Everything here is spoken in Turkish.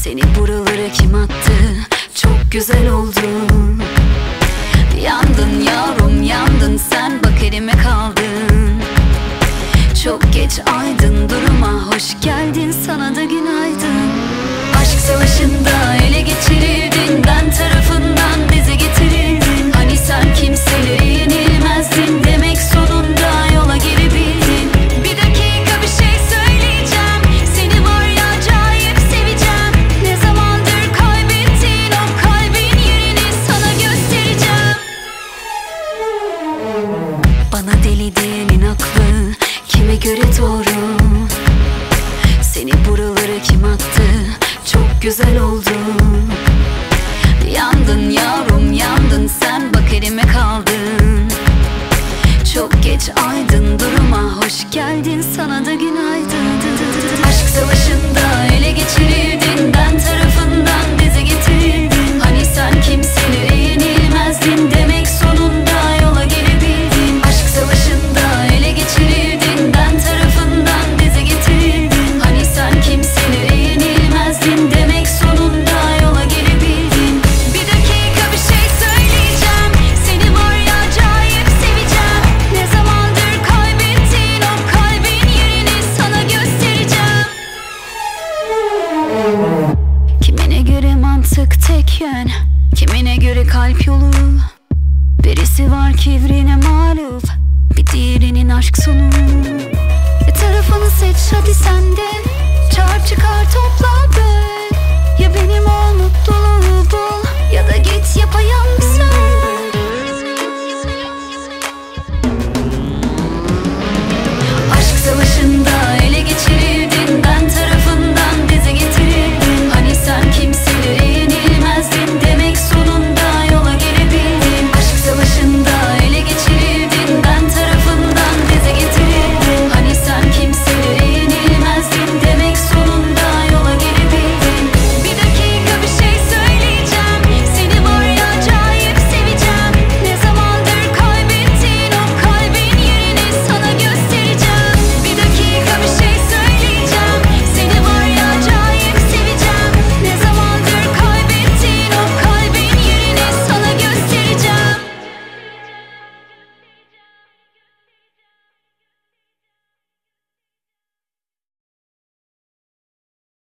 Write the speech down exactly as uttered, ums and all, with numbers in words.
Seni buralara kim attı? Çok güzel oldun. Yandın yavrum yandın, sen bak elime kaldın. Çok geç aydın, duruma hoş geldin, sana da günaydın. Aşk savaşında ele geçirildin, ben tarafından dize getirildin. Hani sen kimselere yenilmezdin, demek sonunda yola girebildin. Bir dakika bir şey söyleyeceğim, seni var ya acayip seveceğim. Ne zamandır kaybettin o kalbin yerini sana göstereceğim. Bana deli diyenin aklı kime göre doğru? Seni buralara kim attı? Çok güzel oldun. Yandın yavrum yandın, sen bak elime kaldın. Çok geç aydın, duruma hoş geldin, sana da günaydın. Aşk savaşında ele geçirildin, ben tarafından dize getirildin. Hani sen kimselere yenilmezdin, demek sonunda yola gelebildin. Aşk savaşında ele geçirildin, ben tarafından dize getirildin. Hani sen kimselere yenilmezdin, demek sonunda yola gelebildin. Bir dakika bir şey söyleyeceğim, seni var ya acayip seveceğim. Ne zamandır kaybettin o kalbin yerini sana göstereceğim. Kimine göre mantık tek yön, kimine göre kalp yolu. Birisi var kibrine mağlup, bir diğerinin aşk sonu. Bir tarafını seç hadi sen de, çağır çıkar topla böyle.